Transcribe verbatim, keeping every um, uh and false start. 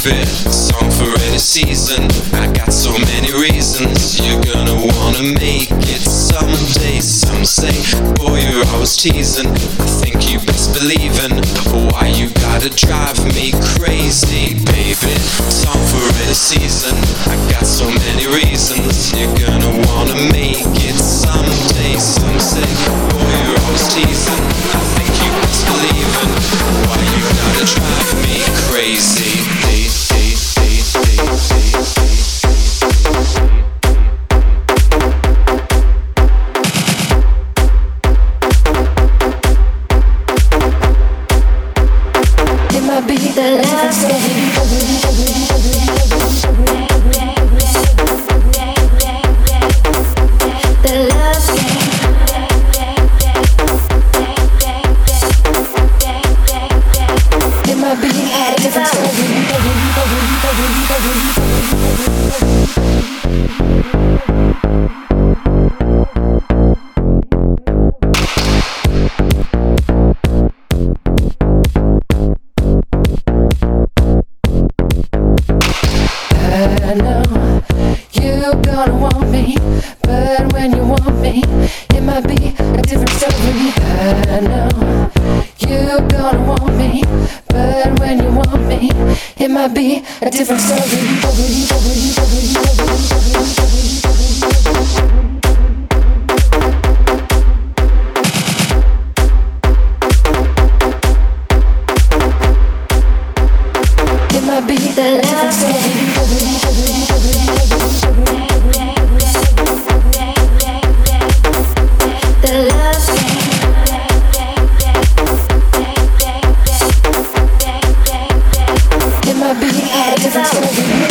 baby. Song for any season. I got so many reasons. You're gonna wanna make it someday. Some say, boy, you're always teasing. I think you best believin'. Why you gotta drive me crazy, baby? Song for any season. I got so many reasons. You're gonna wanna make it someday. Some say, boy, you're always teasing. I think you best believin'. Why you gotta drive me crazy? Hey, hey, hey, hey, hey, hey. It might be the last day. I know you're gonna want me, but when you want me, it might be a different story. I know you're gonna want me, but when you want me, it might be a different story. It might be the last day. It might be a different